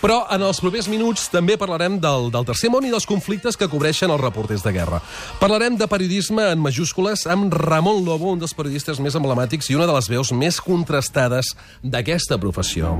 Però en els propers minuts també parlarem del Tercer Món i dels conflictes que cobreixen els reporters de guerra. Parlarem de periodisme en majúscules amb Ramon Lobo, un dels periodistes més emblemàtics i una de les veus més contrastades d'aquesta professió.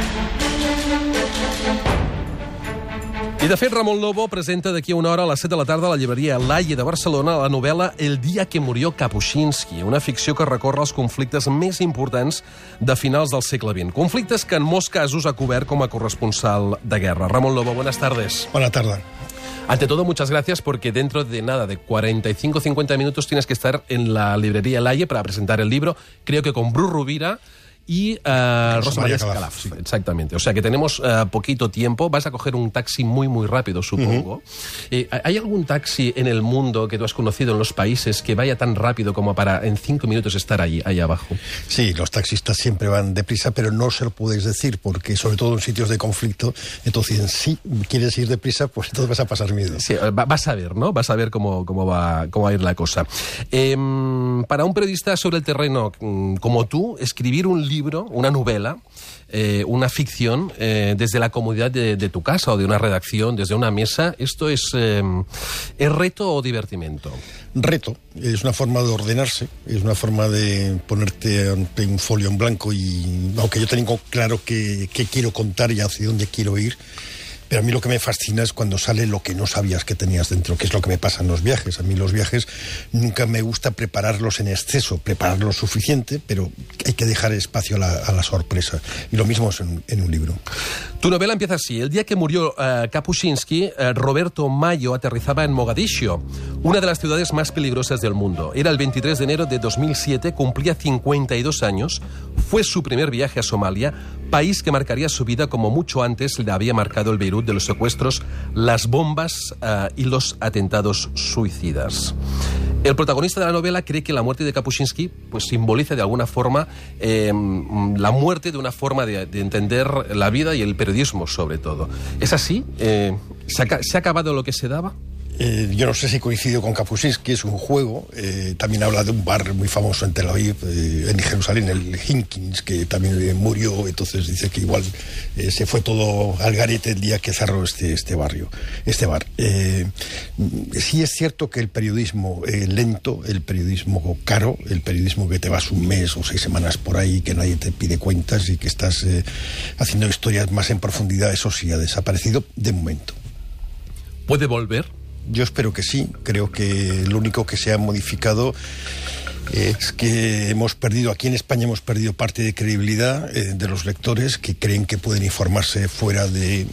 I, de fet, Ramon Lobo presenta d'aquí a una hora a les 7 de la tarda a la llibreria Laie de Barcelona la novel·la El día que murió Kapuscinski, una ficció que recorre els conflictes més importants de finals del segle XX. Conflictes que en molts casos ha cobert com a corresponsal de guerra. Ramon Lobo, buenas tardes. Buenas tardes. Ante todo, muchas gracias porque dentro de nada, de 45 o 50 minutos tienes que estar en la librería Laie para presentar el libro, creo que con Bru Rovira y Rosa María Calaf. Sí. Exactamente. O sea que tenemos poquito tiempo. Vas a coger un taxi muy, muy rápido, supongo. ¿Hay algún taxi en el mundo que tú has conocido en los países que vaya tan rápido como para en 5 minutos estar ahí abajo? Sí, los taxistas siempre van deprisa, pero no se lo podéis decir porque, sobre todo en sitios de conflicto, entonces si quieres ir deprisa, pues entonces vas a pasar miedo. Sí, vas a ver, ¿no? Vas a ver cómo va a ir la cosa. Para un periodista sobre el terreno como tú, escribir un libro, una novela, una ficción, desde la comodidad de tu casa o de una redacción, desde una mesa, ¿esto es reto o divertimento? Reto, es una forma de ordenarse, es una forma de ponerte ante un folio en blanco y, aunque yo tengo claro qué quiero contar y hacia dónde quiero ir, pero a mí lo que me fascina es cuando sale lo que no sabías que tenías dentro, que es lo que me pasa en los viajes. A mí los viajes nunca me gusta prepararlos en exceso, prepararlos suficiente, pero hay que dejar espacio a la sorpresa. Y lo mismo es en un libro. Tu novela empieza así. El día que murió Kapuscinski, Roberto Mayo aterrizaba en Mogadiscio, una de las ciudades más peligrosas del mundo. Era el 23 de enero de 2007, cumplía 52 años, fue su primer viaje a Somalia, país que marcaría su vida como mucho antes le había marcado el Beirut de los secuestros, las bombas y los atentados suicidas. El protagonista de la novela cree que la muerte de Kapuscinski pues simboliza de alguna forma la muerte de una forma de entender la vida y el periodismo, sobre todo. ¿Es así? ¿Se ha acabado lo que se daba? Yo no sé si coincido con Kapuscinski, es un juego. También habla de un bar muy famoso en Tel Aviv, en Jerusalén, el Hinkins, que también murió. Entonces dice que igual se fue todo al garete el día que cerró este bar. Sí es cierto que el periodismo lento, el periodismo caro, el periodismo que te vas un mes o 6 semanas por ahí, que nadie te pide cuentas y que estás haciendo historias más en profundidad, eso sí ha desaparecido de momento. ¿Puede volver? Yo espero que sí. Creo que lo único que se ha modificado es que hemos perdido, aquí en España hemos perdido parte de credibilidad de los lectores que creen que pueden informarse fuera de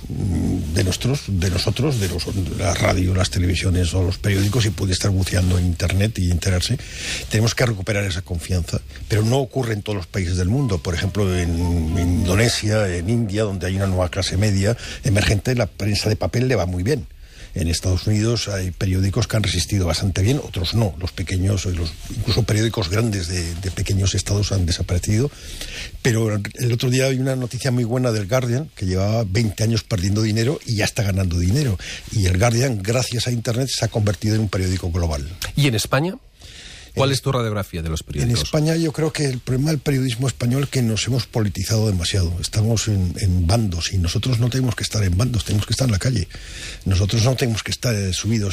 nosotros, de la radio, las televisiones o los periódicos, y puede estar buceando en internet y enterarse. Tenemos que recuperar esa confianza, pero no ocurre en todos los países del mundo. Por ejemplo, en Indonesia, en India, donde hay una nueva clase media emergente, la prensa de papel le va muy bien. En Estados Unidos hay periódicos que han resistido bastante bien, otros no. Los pequeños, incluso periódicos grandes de pequeños estados han desaparecido. Pero el otro día hay una noticia muy buena del Guardian, que llevaba 20 años perdiendo dinero y ya está ganando dinero. Y el Guardian, gracias a Internet, se ha convertido en un periódico global. ¿Y en España? ¿Cuál es tu radiografía de los periódicos? En España yo creo que el problema del periodismo español es que nos hemos politizado demasiado. Estamos en bandos y nosotros no tenemos que estar en bandos, tenemos que estar en la calle. Nosotros no tenemos que estar subidos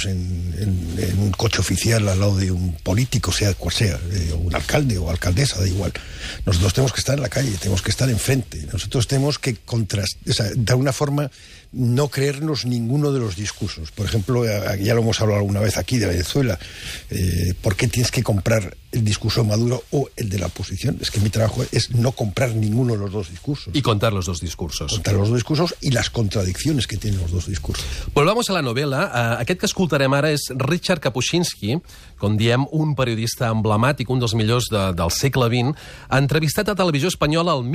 en un coche oficial al lado de un político, sea cual sea, un alcalde o alcaldesa, da igual. Nosotros tenemos que estar en la calle, tenemos que estar enfrente. Nosotros tenemos que de alguna forma no creernos ninguno de los discursos. Por ejemplo, ya lo hemos hablado alguna vez aquí de Venezuela. ¿Por qué tienes que comprar el discurso de Maduro o el de la oposición? Es que mi trabajo es no comprar ninguno de los dos discursos. Y contar los dos discursos. Contar los dos discursos y las contradicciones que tienen los dos discursos. Volvamos a la novel·la. Aquest que escoltarem ara és Richard Kapuscinski, com diem, un periodista emblemàtic, un dels millors del segle XX, entrevistat a Televisió Espanyola el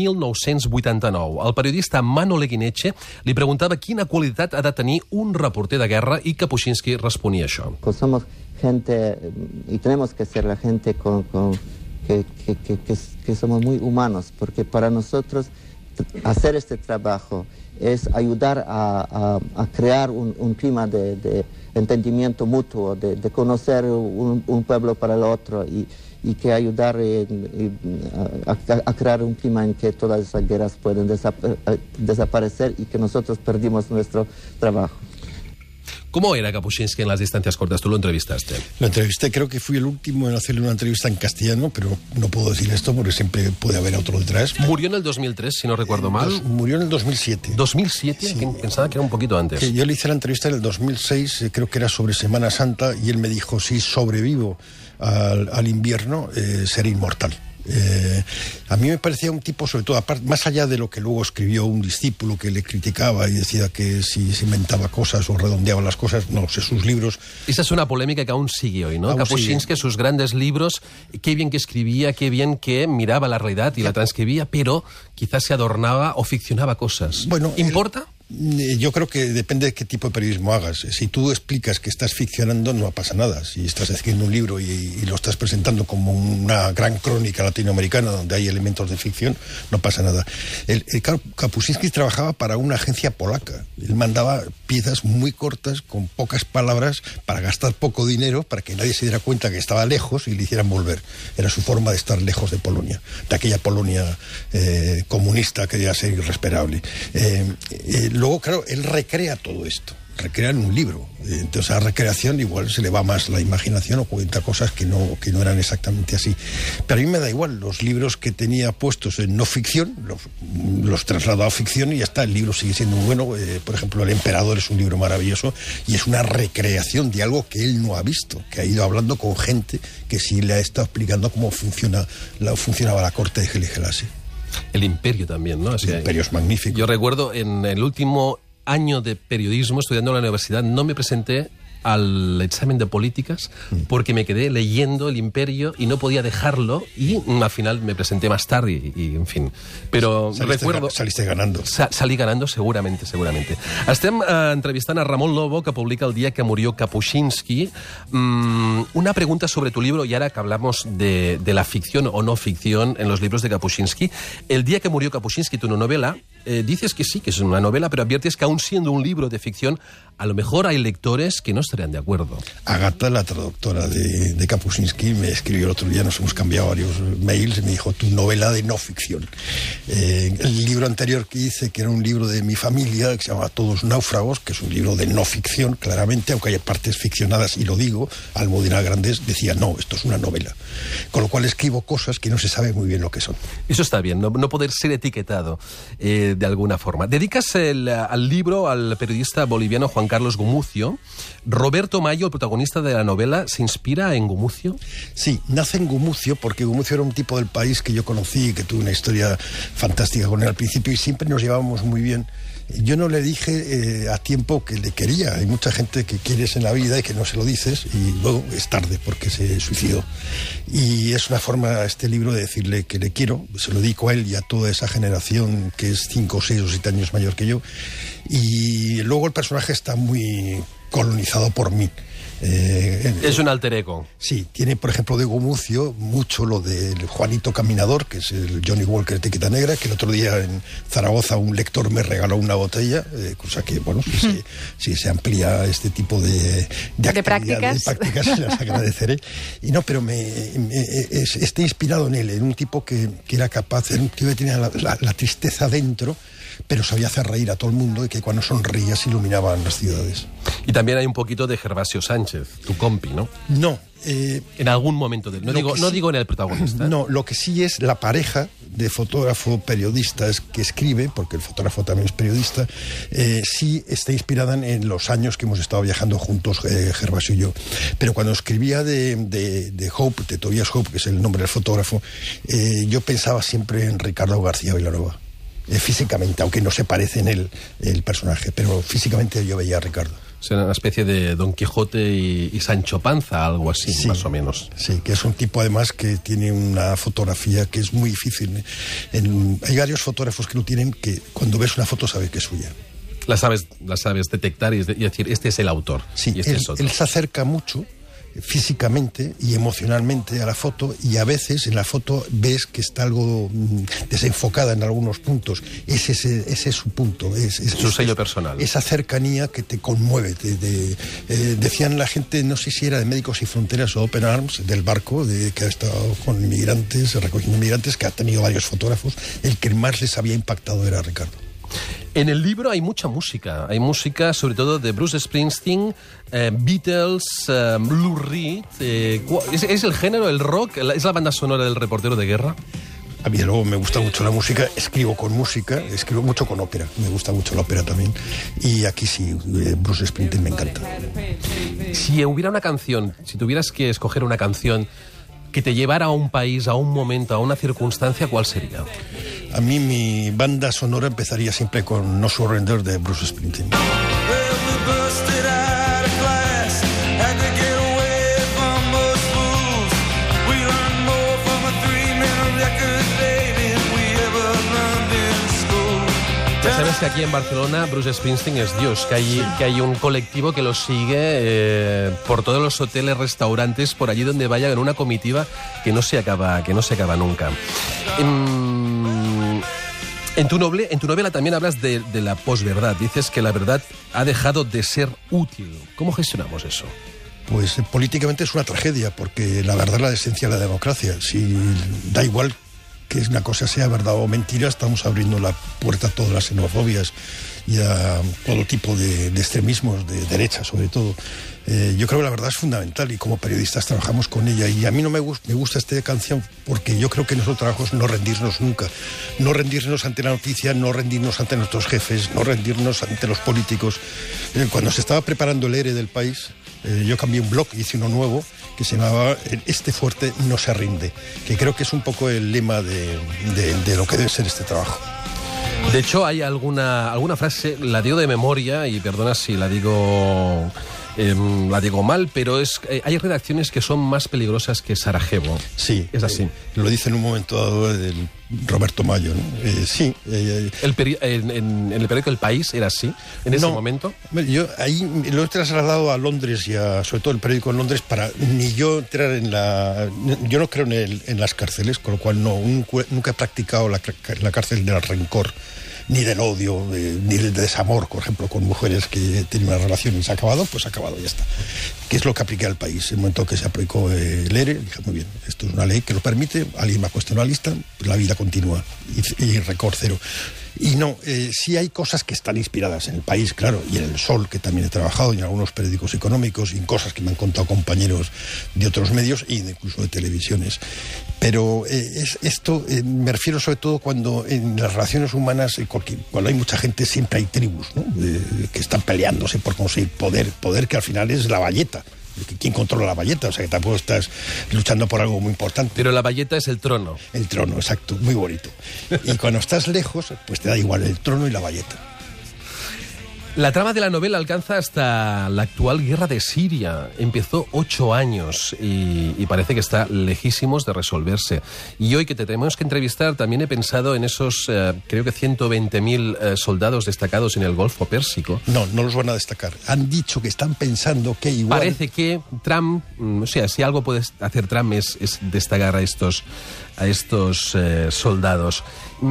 1989. El periodista Mano Leguineche li preguntava quina qualitat ha de tenir un reporter de guerra i Kapuscinski responia això. Somos gente, y tenemos que ser la gente que somos muy humanos, porque para nosotros hacer este trabajo es ayudar a crear un clima de entendimiento mutuo, de conocer un pueblo para el otro, y que ayudar a crear un clima en que todas esas guerras pueden desaparecer y que nosotros perdimos nuestro trabajo. ¿Cómo era Kapuscinski en las distancias cortas? Tú lo entrevistaste. Lo entrevisté, creo que fui el último en hacerle una entrevista en castellano, pero no puedo decir esto porque siempre puede haber otro detrás. Murió en el 2003, si no recuerdo mal. Murió en el 2007. ¿2007? Sí. Pensaba que era un poquito antes. Yo le hice la entrevista en el 2006, creo que era sobre Semana Santa, y él me dijo, si sobrevivo al invierno, seré inmortal. A mí me parecía un tipo, sobre todo, más allá de lo que luego escribió un discípulo que le criticaba y decía que si se inventaba cosas o redondeaba las cosas, no sé, sus libros... Esa es una polémica que aún sigue hoy, ¿no? Kapuscinski, sus grandes libros, qué bien que escribía, qué bien que miraba la realidad y la transcribía, pero quizás se adornaba o ficcionaba cosas. Bueno, ¿importa? Yo creo que depende de qué tipo de periodismo hagas. Si tú explicas que estás ficcionando, no pasa nada. Si estás escribiendo un libro y lo estás presentando como una gran crónica latinoamericana donde hay elementos de ficción, no pasa nada. Kapuscinski trabajaba para una agencia polaca. Él mandaba piezas muy cortas, con pocas palabras, para gastar poco dinero, para que nadie se diera cuenta que estaba lejos y le hicieran volver. Era su forma de estar lejos de Polonia, de aquella Polonia comunista que debía ser irrespirable. Luego, claro, él recrea todo esto, recrea en un libro. Entonces a la recreación igual se le va más la imaginación o cuenta cosas que no eran exactamente así. Pero a mí me da igual, los libros que tenía puestos en no ficción, los trasladó a ficción y ya está, el libro sigue siendo muy bueno. Por ejemplo, El Emperador es un libro maravilloso y es una recreación de algo que él no ha visto, que ha ido hablando con gente que sí le ha estado explicando cómo funcionaba la corte de Haile Selassie. El Imperio también, ¿no? El Imperio es magnífico. Yo recuerdo en el último año de periodismo, estudiando en la universidad, no me presenté al examen de políticas porque me quedé leyendo El Imperio y no podía dejarlo, y al final me presenté más tarde y en fin. Pero saliste ganando. Salí ganando seguramente. Estem entrevistant a Ramon Lobo, que publica El día que murió Kapuscinski. Una pregunta sobre tu libro, y ahora que hablamos de la ficción o no ficción en los libros de Kapuscinski. El día que murió Kapuscinski, tu novela, dices que sí, que es una novela, pero adviertes que aún siendo un libro de ficción, a lo mejor hay lectores que no estarían de acuerdo. Agata, la traductora de Kapuscinski, me escribió el otro día, nos hemos cambiado varios mails, y me dijo, tu novela de no ficción. El libro anterior que hice, que era un libro de mi familia, que se llama Todos náufragos, que es un libro de no ficción, claramente, aunque haya partes ficcionadas, y lo digo, Almudena Grandes decía, no, esto es una novela. Con lo cual escribo cosas que no se sabe muy bien lo que son. Eso está bien, no poder ser etiquetado de alguna forma. Dedicas al libro al periodista boliviano Juan Carlos Gumucio. ¿Roberto Mayo, el protagonista de la novela, se inspira en Gumucio? Sí, nace en Gumucio porque Gumucio era un tipo del país que yo conocí y que tuve una historia fantástica con él al principio y siempre nos llevábamos muy bien. Yo no le dije a tiempo que le quería. Hay mucha gente que quieres en la vida y que no se lo dices y luego es tarde porque se suicidó. Y es una forma, este libro, de decirle que le quiero. Se lo dedico a él y a toda esa generación que es 5, 6 o 7 años mayor que yo. Y luego el personaje está muy colonizado por mí. Es un alter ego. Sí, tiene, por ejemplo, de Gumucio mucho lo del Juanito Caminador, que es el Johnny Walker de Etiqueta Negra, que el otro día en Zaragoza un lector me regaló una botella, cosa que, bueno, si se amplía este tipo de prácticas las agradeceré. Y no, pero está inspirado en él, en un tipo que era capaz, en un tipo que tenía la tristeza dentro, pero sabía hacer reír a todo el mundo y que cuando sonreía se iluminaban las ciudades. Y también hay un poquito de Gervasio Sánchez, tu compi, ¿no? No. En algún momento no digo en el protagonista. No, lo que sí es la pareja de fotógrafo-periodistas que escribe, porque el fotógrafo también es periodista, sí está inspirada en los años que hemos estado viajando juntos, Gervasio y yo. Pero cuando escribía de Hope, de Tobias Hope, que es el nombre del fotógrafo, yo pensaba siempre en Ricardo García Villanueva. Físicamente, aunque no se parece en él el personaje, pero físicamente yo veía a Ricardo. O sea, una especie de Don Quijote y Sancho Panza, algo así, sí, más o menos. Sí, que es un tipo además que tiene una fotografía que es muy difícil. Hay varios fotógrafos que lo tienen, que cuando ves una foto sabes que es suya. La sabes detectar y decir, este es el autor. Sí, y este es otro. Él se acerca mucho, físicamente y emocionalmente a la foto, y a veces en la foto ves que está algo desenfocada en algunos puntos. Ese es su punto, es su sello personal. Esa cercanía que te conmueve. Decían la gente, no sé si era de Médicos Sin Fronteras o Open Arms, del barco que ha estado con inmigrantes, recogiendo inmigrantes, que ha tenido varios fotógrafos, el que más les había impactado era Ricardo. En el libro hay mucha música. Hay música sobre todo de Bruce Springsteen, Beatles, Lou Reed. ¿Es el género, el rock? ¿Es la banda sonora del Reportero de Guerra? A mí luego me gusta mucho la música, escribo con música, escribo mucho con ópera, me gusta mucho la ópera también. Y aquí sí, Bruce Springsteen me encanta. Si hubiera una canción, si tuvieras que escoger una canción que te llevara a un país, a un momento, a una circunstancia, ¿cuál sería? A mí mi banda sonora empezaría siempre con No Surrender de Bruce Springsteen. Ya sabes que aquí en Barcelona Bruce Springsteen es Dios, que hay un colectivo que lo sigue por todos los hoteles, restaurantes, por allí donde vaya, en una comitiva que no se acaba nunca. En tu novela también hablas de la posverdad. Dices que la verdad ha dejado de ser útil. ¿Cómo gestionamos eso? Pues políticamente es una tragedia, porque la verdad es la esencia de la democracia. Si da igual que una cosa sea verdad o mentira, estamos abriendo la puerta a todas las xenofobias y a todo tipo de extremismos, de derecha sobre todo. Yo creo que la verdad es fundamental y como periodistas trabajamos con ella, y a mí no me gusta esta canción porque yo creo que nuestro trabajo es no rendirnos nunca, no rendirnos ante la noticia, no rendirnos ante nuestros jefes, no rendirnos ante los políticos. Cuando se estaba preparando el ERE del país, yo cambié un blog, hice uno nuevo que se llamaba Este fuerte no se rinde, que creo que es un poco el lema de lo que debe ser este trabajo. De hecho, hay alguna frase, la digo de memoria, y perdona si la digo mal, pero hay redacciones que son más peligrosas que Sarajevo. Sí, es así. Lo dice en un momento dado del Roberto Mayo, ¿no? Sí. En el periódico El País era así, en ese momento. Yo ahí lo he trasladado a Londres y sobre todo el periódico en Londres, para ni yo entrar yo no creo en las cárceles, con lo cual nunca he practicado la cárcel del rencor, ni del odio, ni del desamor, por ejemplo, con mujeres que tienen una relación y se ha acabado, pues ha acabado, ya está. ¿Qué es lo que apliqué al país? En el momento que se aplicó el ERE, dije, muy bien, esto es una ley que lo permite, alguien me ha cuestionado la lista, la vida continúa, y récord cero. Y no, sí hay cosas que están inspiradas en El País, claro, y en El Sol, que también he trabajado, y en algunos periódicos económicos, y en cosas que me han contado compañeros de otros medios, e incluso de televisiones. Pero esto me refiero sobre todo cuando en las relaciones humanas, cuando hay mucha gente, siempre hay tribus, ¿no? Que están peleándose por conseguir poder que al final es la bayeta. ¿Quién controla la bayeta? O sea, que tampoco estás luchando por algo muy importante. Pero la bayeta es el trono. El trono, exacto, muy bonito. Y cuando estás lejos, pues te da igual el trono y la bayeta. La trama de la novela alcanza hasta la actual guerra de Siria. Empezó 8 años y parece que está lejísimos de resolverse. Y hoy que te tenemos que entrevistar, también he pensado en esos, creo que 120.000 soldados destacados en el Golfo Pérsico. No los van a destacar. Han dicho que están pensando que igual... Parece que Trump, o sea, si algo puede hacer Trump es destacar a estos soldados.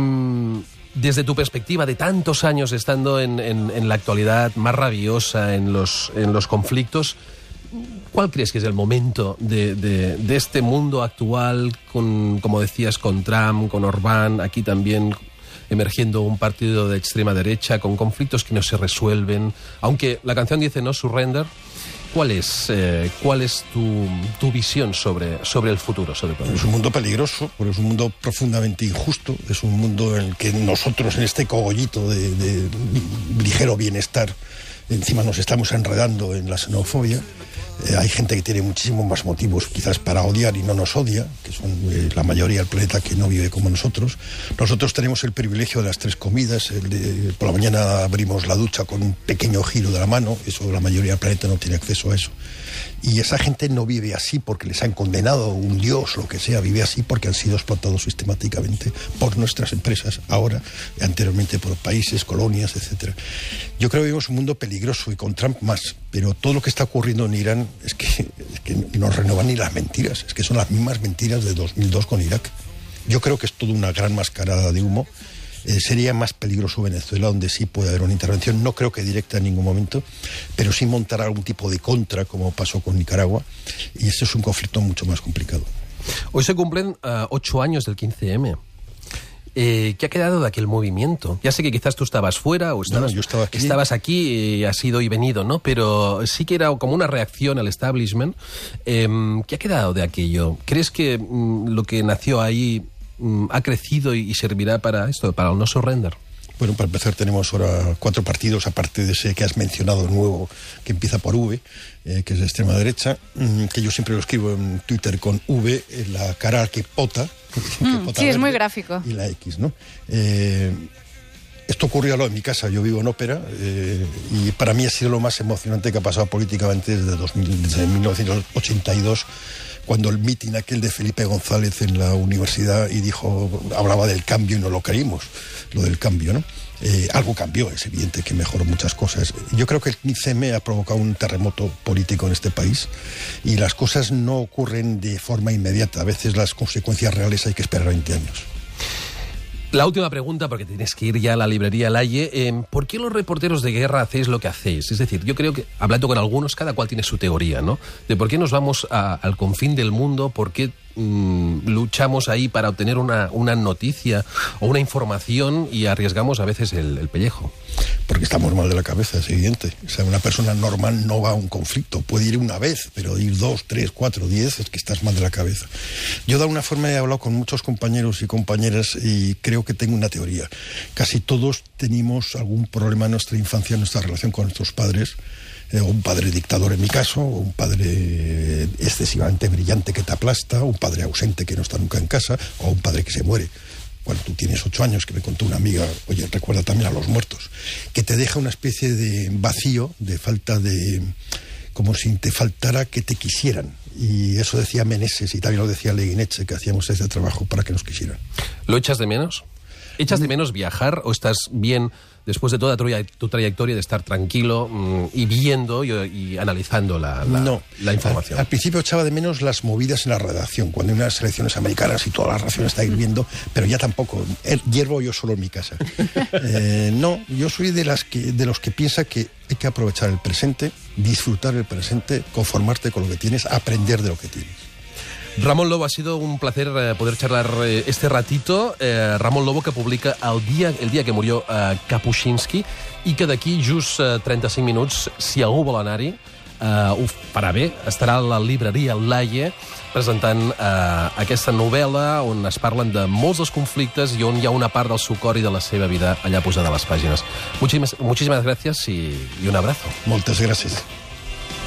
Desde tu perspectiva de tantos años estando en la actualidad más rabiosa, en los conflictos, ¿cuál crees que es el momento de este mundo actual, como decías, con Trump, con Orbán, aquí también emergiendo un partido de extrema derecha, con conflictos que no se resuelven? Aunque la canción dice No Surrender, ¿cuál es tu visión sobre el futuro? Sobre todo? Es un mundo peligroso, porque es un mundo profundamente injusto, es un mundo en el que nosotros, en este cogollito de ligero bienestar, encima nos estamos enredando en la xenofobia. Hay gente que tiene muchísimos más motivos quizás para odiar y no nos odia, que son la mayoría del planeta que no vive como nosotros. Nosotros tenemos el privilegio de las 3 comidas, por la mañana abrimos la ducha con un pequeño giro de la mano, eso la mayoría del planeta no tiene acceso a eso. Y esa gente no vive así porque les han condenado un dios, lo que sea, vive así porque han sido explotados sistemáticamente por nuestras empresas, ahora, anteriormente por países, colonias, etc. Yo creo que vivimos un mundo peligroso y con Trump más, pero todo lo que está ocurriendo en Irán es que que no renuevan ni las mentiras, es que son las mismas mentiras de 2002 con Irak. Yo creo que es toda una gran mascarada de humo. Sería más peligroso Venezuela, donde sí puede haber una intervención, no creo que directa en ningún momento, pero sí montar algún tipo de contra, como pasó con Nicaragua, y este es un conflicto mucho más complicado. Hoy se cumplen 8 años del 15M. ¿Qué ha quedado de aquel movimiento? Ya sé que quizás tú estabas fuera o estabas, no, yo estaba aquí. Estabas aquí, has ido y venido, ¿no? Pero sí que era como una reacción al establishment. ¿Qué ha quedado de aquello? ¿Crees que lo que nació ahí ha crecido y servirá para esto, para el no surrender? Bueno, para empezar tenemos ahora 4 partidos, aparte de ese que has mencionado nuevo, que empieza por V, que es de extrema derecha, que yo siempre lo escribo en Twitter con V, la cara que pota. Sí, es muy gráfico. Y la X, ¿no? Esto ocurrió en mi casa, yo vivo en Ópera, y para mí ha sido lo más emocionante que ha pasado políticamente desde 1982, cuando el mitin aquel de Felipe González en la universidad y hablaba del cambio y no lo creímos, lo del cambio, ¿no? Algo cambió, es evidente que mejoró muchas cosas. Yo creo que el 15M ha provocado un terremoto político en este país y las cosas no ocurren de forma inmediata. A veces las consecuencias reales hay que esperar 20 años. La última pregunta, porque tienes que ir ya a la librería Laie. ¿Por qué los reporteros de guerra hacéis lo que hacéis? Es decir, yo creo que, hablando con algunos, cada cual tiene su teoría, ¿no? De por qué nos vamos al confín del mundo, por qué luchamos ahí para obtener una noticia o una información y arriesgamos a veces el pellejo. Porque estamos mal de la cabeza, es evidente. O sea, una persona normal no va a un conflicto. Puede ir una vez, pero ir 2, 3, 4, 10 es que estás mal de la cabeza. Yo de alguna forma he hablado con muchos compañeros y compañeras y creo que tengo una teoría. Casi todos tenemos algún problema en nuestra infancia, en nuestra relación con nuestros padres. Un padre dictador en mi caso, un padre excesivamente brillante que te aplasta, un padre ausente que no está nunca en casa, o un padre que se muere. Cuando tú tienes 8 años, que me contó una amiga, oye, recuerda también a los muertos, que te deja una especie de vacío, de falta de... como si te faltara que te quisieran. Y eso decía Meneses y también lo decía Leguineche, que hacíamos ese trabajo para que nos quisieran. ¿Lo echas de menos? ¿Echas de menos viajar o estás bien después de toda tu trayectoria de estar tranquilo y viendo y analizando la información? Al principio echaba de menos las movidas en la redacción, cuando hay unas elecciones americanas y toda la redacción está hirviendo, pero ya tampoco. Hiervo yo solo en mi casa. No, yo soy de los que piensa que hay que aprovechar el presente, disfrutar el presente, conformarte con lo que tienes, aprender de lo que tienes. Ramon Lobo, ha sido un placer poder charlar este ratito. Ramon Lobo, que publica el dia que murió Kapuscinski, i que d'aquí just 35 minuts, si algú vol anar-hi, ho farà bé, estarà a la libreria Laie presentant aquesta novel·la on es parlen de molts dels conflictes i on hi ha una part del seu cor i de la seva vida allà posada a les pàgines. Muchísimas gracias y un abrazo. Moltes gràcies.